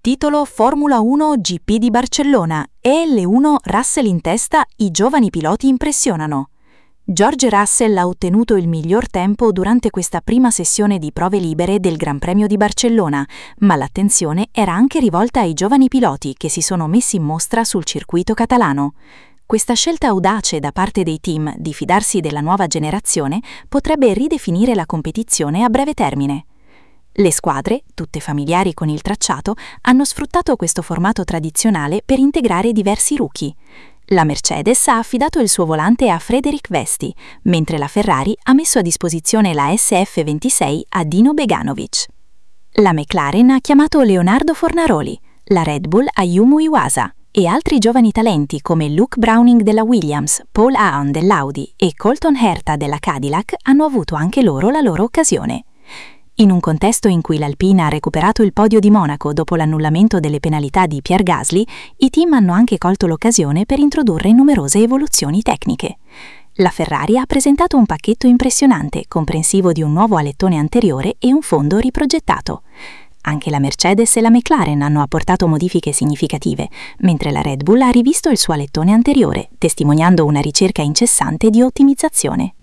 Titolo Formula 1 GP di Barcellona e L1 Russell in testa, i giovani piloti impressionano. George Russell ha ottenuto il miglior tempo durante questa prima sessione di prove libere del Gran Premio di Barcellona, ma l'attenzione era anche rivolta ai giovani piloti che si sono messi in mostra sul circuito catalano. Questa scelta audace da parte dei team di fidarsi della nuova generazione potrebbe ridefinire la competizione a breve termine. Le squadre, tutte familiari con il tracciato, hanno sfruttato questo formato tradizionale per integrare diversi rookie. La Mercedes ha affidato il suo volante a Frederik Vesti, mentre la Ferrari ha messo a disposizione la SF26 a Dino Beganovic. La McLaren ha chiamato Leonardo Fornaroli, la Red Bull a Yumu Iwasa e altri giovani talenti come Luke Browning della Williams, Paul Aon dell'Audi e Colton Herta della Cadillac hanno avuto anche loro la loro occasione. In un contesto in cui l'Alpina ha recuperato il podio di Monaco dopo l'annullamento delle penalità di Pierre Gasly, i team hanno anche colto l'occasione per introdurre numerose evoluzioni tecniche. La Ferrari ha presentato un pacchetto impressionante, comprensivo di un nuovo alettone anteriore e un fondo riprogettato. Anche la Mercedes e la McLaren hanno apportato modifiche significative, mentre la Red Bull ha rivisto il suo alettone anteriore, testimoniando una ricerca incessante di ottimizzazione.